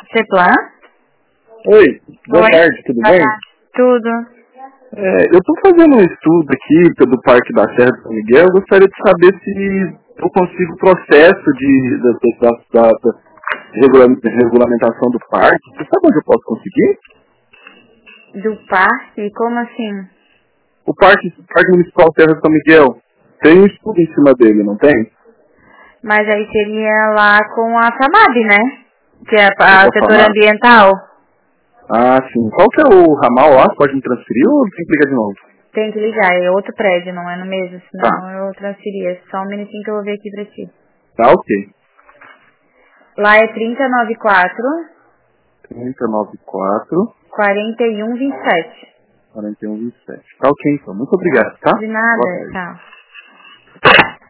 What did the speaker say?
Ceplan? Oi, boa Oi. tarde, tudo bem? Tudo. Eu estou fazendo um estudo aqui do Parque da Serra de São Miguel. Eu gostaria de saber se eu consigo o processo da regulamentação do parque. Você sabe onde eu posso conseguir? Do parque? Como assim? O Parque Municipal Serra de São Miguel. Tem um estudo em cima dele, não tem? Mas aí seria lá com a FAMAB, né? Que é Eu a vou setor falar. ambiental. Ah, sim. Qual que é o ramal lá? Pode me transferir ou tem que ligar de novo? Tem que ligar, é outro prédio, não é no mesmo, Tá. senão eu transferia. Só um minutinho que eu vou ver aqui pra ti. Tá, ok. Lá é 3094 3094 4127. 4127. Tá ok, então. Muito obrigado, tá? De Boa nada, tarde. tchau.